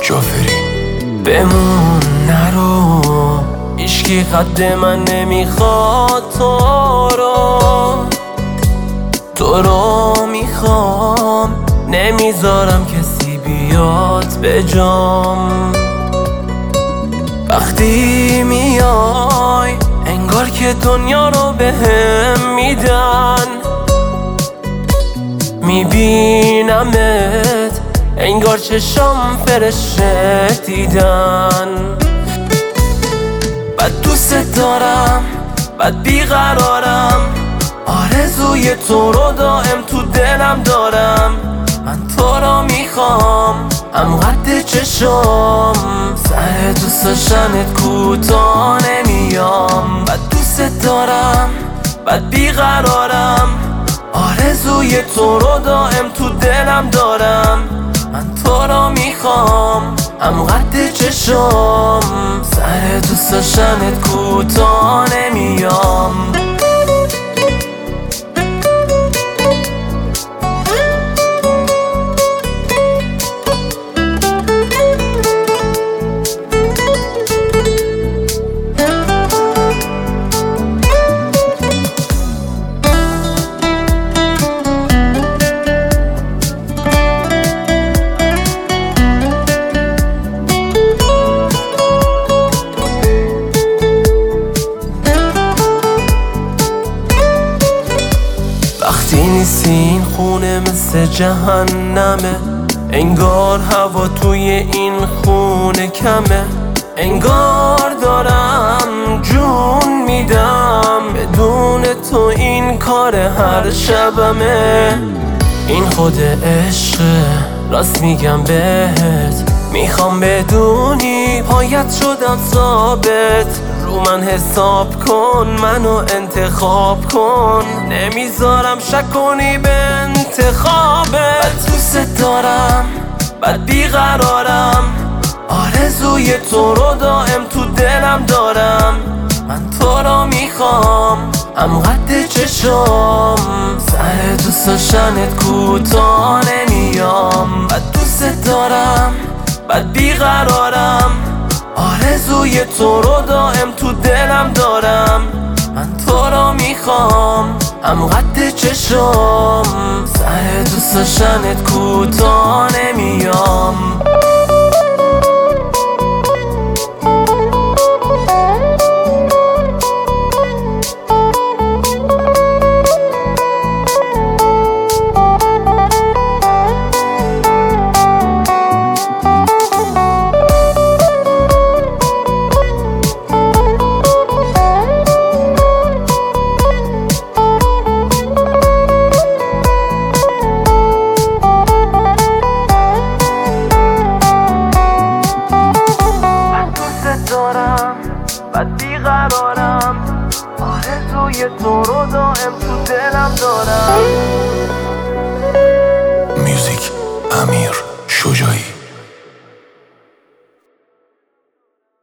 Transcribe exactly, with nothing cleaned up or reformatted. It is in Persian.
جعفری. بمون نرو، هیچکی قد من نمیخواد تو رو، تو رو میخوام، نمیذارم کسی بیاد به جام. وقتی میای انگار که دنیا رو بهم میدن، میبینمت انگار چشام فرشته دیدن. بد دوست دارم، بد بیقرارم، آرزوی تو رو دائم تو دلم دارم. من تو رو میخوام، هم قد چشام، سر دوست داشتنت کوتاه نمیام. بد دوست دارم، بد بیقرارم، آرزوی تو رو دائم تو دلم دارم. من تو رو میخوام، هم قد چشام، سر دوست داشتنت کوتاه نمیام. وقتی نیستی این خونه مثل جهنمه، انگار هوا توی این خونه کمه. انگار دارم جون میدم، بدون تو این کار هر شبمه. این خود عشقه، راست میگم بهت، میخوام بدونی پایت شدم ثابت. رو من حساب کن، منو انتخاب کن، نمیذارم شک کنی به انتخابت. بد دوست دارم، بد بیقرارم، آرزوی تو رو دائم تو دلم دارم. من تو رو میخوام، هم قد چشام، سر دوست داشتنت کوتاه نمیام. بد دوست دارم، بد بیقرارم، آرزوی تو رو دائم تو دلم دارم. من تو رو میخوام، هم قد چشام، سر دوست داشتنت کوتاه نمیام. بد بیقرارم، آرزوی تو رو دائم تو دلم دارم. میوزیک امیر شجاعی.